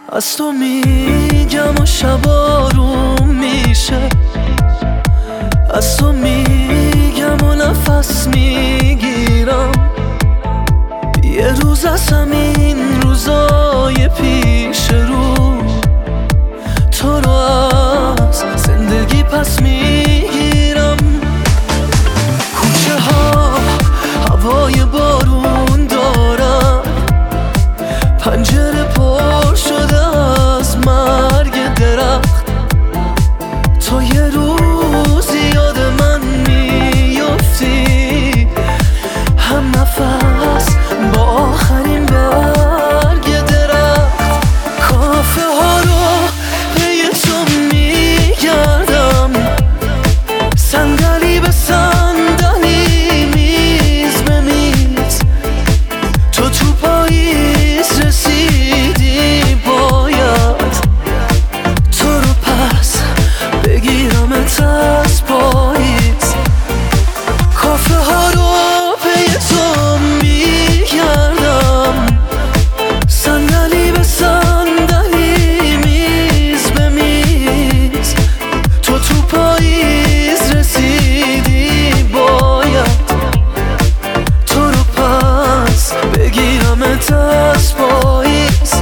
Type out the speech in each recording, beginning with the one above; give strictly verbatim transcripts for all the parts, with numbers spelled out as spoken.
از تو میگم و شب آروم میشه، از تو میگم و نفس میگیرم. یه روز از همین روزای پیش رو تو رو از زندگی پس میگیرم. کوچه ها هوای بارون دارن، پنجره پر شده از مرگ درخت. تو یه روز یاد من میافتی، هم نفس با آخرین برگ درخت. کافه ها رو پی تو میگردم، صندلی به صندلی، میز به میز. تو تو پاییز رسیدی، باید تو رو پس بگیرمت از پاییز. کافه ها رو پی تو میگردم، صندلی به صندلی، میز به میز. تو تو پاییز رسیدی، باید تو رو پس بگیرمت از پاییز.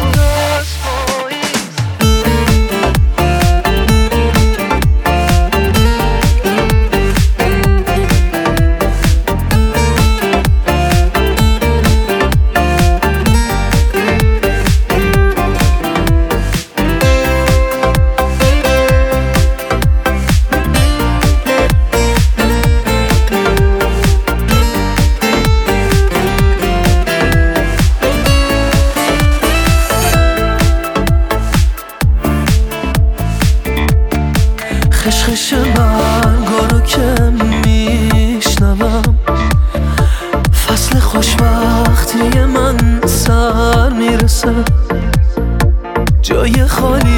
خشخش برگا رو که میشنوم، فصل خوشبختی من سر میرسه. جای خالی